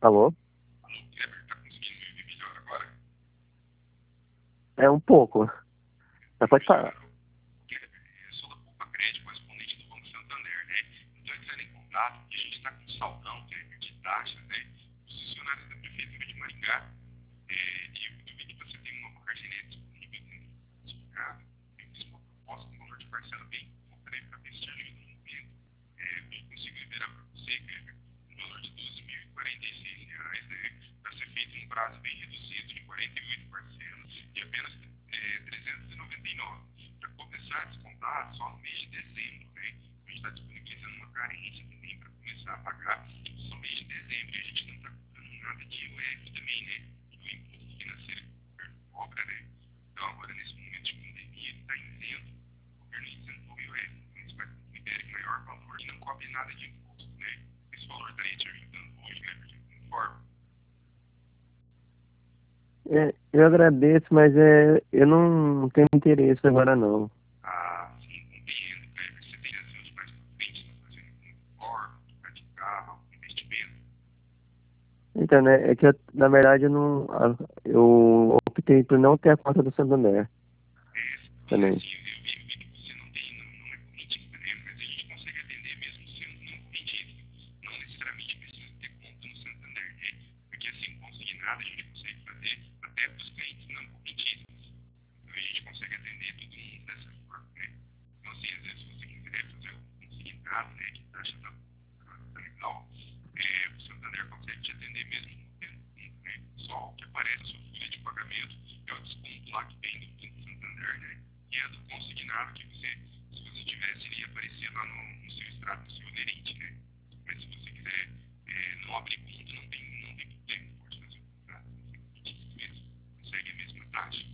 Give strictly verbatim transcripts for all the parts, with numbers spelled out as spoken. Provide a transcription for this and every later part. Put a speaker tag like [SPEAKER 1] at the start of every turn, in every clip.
[SPEAKER 1] Alô?
[SPEAKER 2] Kleber, tá conseguindo me ouvir melhor agora?
[SPEAKER 1] É um pouco. Mas pode falar.
[SPEAKER 2] Kleber, eu sou da Poupa Crédito, correspondente do Banco Santander, né? Estou entrando em contato porque a gente está com um saldão Kleber, de taxas, né? Os funcionários da Prefeitura de Maringá. É, e eu vi que você tem uma carteirinha disponível certificada. Eu fiz uma proposta com um valor de parcela bem pouco, né? Para ver se te ajuda no momento. É, eu consigo liberar para você, Kleber, um valor de doze mil e quarenta e seis reais, né? Para ser feito um prazo bem reduzido de quarenta e oito parcelas de apenas é, trezentos e noventa e nove. Para começar a descontar só no mês de dezembro, né? A gente está disponibilizando uma carência também para começar a pagar só no mês de dezembro. E a gente não está cobrando nada de I O F também, né? E o imposto financeiro que o governo cobra, né? Então, agora, nesse momento de pandemia, ele está isento. O governo isentou o I O F, então isso faz com que libere maior valor e não cobre nada de imposto, né? Esse valor estaria te ajudando hoje, né? De alguma forma.
[SPEAKER 1] É, eu agradeço, mas é, eu não tenho interesse agora não.
[SPEAKER 2] Ah, sim, compreendo, Kleber. Você tem assim, de mais para frente, está fazendo com forma, trocar de carro, algum investimento.
[SPEAKER 1] Então, né, é que eu, na verdade eu não. a- Eu optei por não ter a conta do Santander
[SPEAKER 2] É, sim,
[SPEAKER 1] também.
[SPEAKER 2] assim, eu, eu vi que você não tem, não, não é correntista, né? Mas a gente consegue atender mesmo sendo não correntista. Não necessariamente precisa ter conta no Santander, né? Porque assim, consignado a gente consegue fazer até para os clientes não correntistas. Então a gente consegue atender todo mundo dessa forma, né? Então assim, às vezes se você quiser fazer algum consignado, né? Que a taxa tá, tá legal, é, o Santander consegue te atender mesmo não tendo conta, né? Só o que aparece na sua folha de pagamento é o desconto lá que vem do Banco Santander, né? E é do consignado que você, se você tivesse, iria aparecer lá no, no seu extrato do seu aderente, né? Mas se você quiser é, não abrir conta, não tem, não tem problema, pode fazer o contrato, não tem mesmo, consegue a mesma taxa.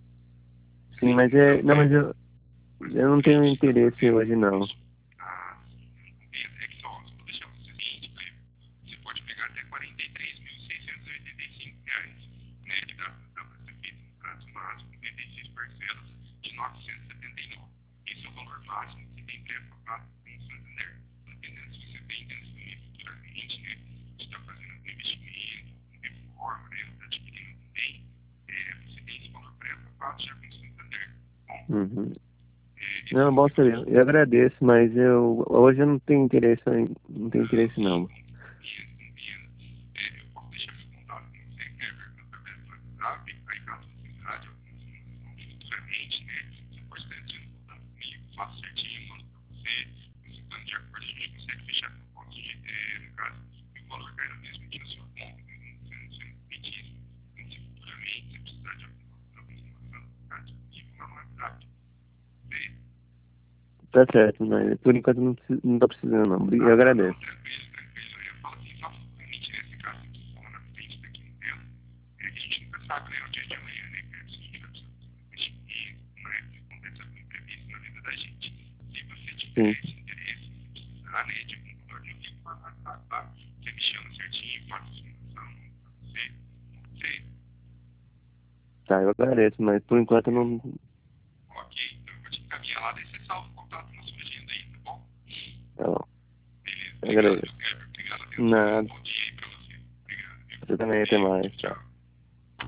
[SPEAKER 1] Sim,
[SPEAKER 2] Assim,
[SPEAKER 1] mas
[SPEAKER 2] no
[SPEAKER 1] é.
[SPEAKER 2] caso,
[SPEAKER 1] Não, mas
[SPEAKER 2] Kleber,
[SPEAKER 1] eu,
[SPEAKER 2] mas
[SPEAKER 1] eu
[SPEAKER 2] como
[SPEAKER 1] não
[SPEAKER 2] que a
[SPEAKER 1] tenho
[SPEAKER 2] gente está
[SPEAKER 1] interesse
[SPEAKER 2] fazendo
[SPEAKER 1] hoje não.
[SPEAKER 2] isso? Ah, sim, não compreendo. É que só, só vou deixar você seguinte, Kleber, você pode pegar até quarenta e três mil seiscentos e oitenta e cinco reais, né? Que dá, dá para ser feito no prazo máximo, oitenta e seis parcelas de novecentos e setenta e nove. Esse é o valor máximo que tem pré-aprovado com o Santander. Dependendo se você tem intenção de futuramente, né? Se está fazendo algum investimento, alguma reforma, né? Ou está adquirindo um bem, é, você tem esse valor pré-aprovado já com o Santander. Bom,
[SPEAKER 1] Uhum.
[SPEAKER 2] é, esse
[SPEAKER 1] Não, bom
[SPEAKER 2] número
[SPEAKER 1] saber. Eu agradeço, mas eu hoje eu não tenho interesse em, não tenho
[SPEAKER 2] ah,
[SPEAKER 1] interesse
[SPEAKER 2] sim,
[SPEAKER 1] não.
[SPEAKER 2] compreendo, compreendo. É, eu posso deixar meu contato com você, Kleber, através do WhatsApp, aí caso você precisar de alguma informação futuramente, né? Você pode estar entrando em contato comigo, faço certinho, mando para você. Você estando de acordo, a gente consegue fechar com proposta de, é, no caso, e o valor cai no mesmo dia na sua conta, né? Você não sendo cometido. Então, se futuramente você precisar de alguma, alguma informação, está disponível lá no WhatsApp. Você,
[SPEAKER 1] Tá certo, mas por enquanto não, preciso- não tô precisando não. Eu
[SPEAKER 2] ah, não, não,
[SPEAKER 1] agradeço.
[SPEAKER 2] tranquilo, tranquilo. Eu falo assim, só futuramente, nesse caso, você precisa falar na frente daqui no tempo. É, a gente nunca sabe, né, o dia de amanhã, né, cara? Se a gente vai precisar fazer um investimento, né? Se acontecer algum imprevisto na vida da gente. Se você tiver
[SPEAKER 1] Sim.
[SPEAKER 2] esse interesse, se precisar, né, de algum valor de um livro para passar, tá? Você me chama certinho, faço a simulação pra você. Você,
[SPEAKER 1] Tá, eu agradeço, mas por enquanto eu não.
[SPEAKER 2] ok, então eu vou te encaminhar lá, daí você salva o contato na sua agenda aí, tá bom?
[SPEAKER 1] Tá bom.
[SPEAKER 2] Beleza,
[SPEAKER 1] Eu
[SPEAKER 2] obrigado,
[SPEAKER 1] agradeço.
[SPEAKER 2] meu Kleber. Obrigado, atenção.
[SPEAKER 1] Nada.
[SPEAKER 2] Bom dia aí pra você. Obrigado, viu?
[SPEAKER 1] Você também, até
[SPEAKER 2] Valeu,
[SPEAKER 1] mais.
[SPEAKER 2] tchau,
[SPEAKER 1] Tchau.
[SPEAKER 2] tchau.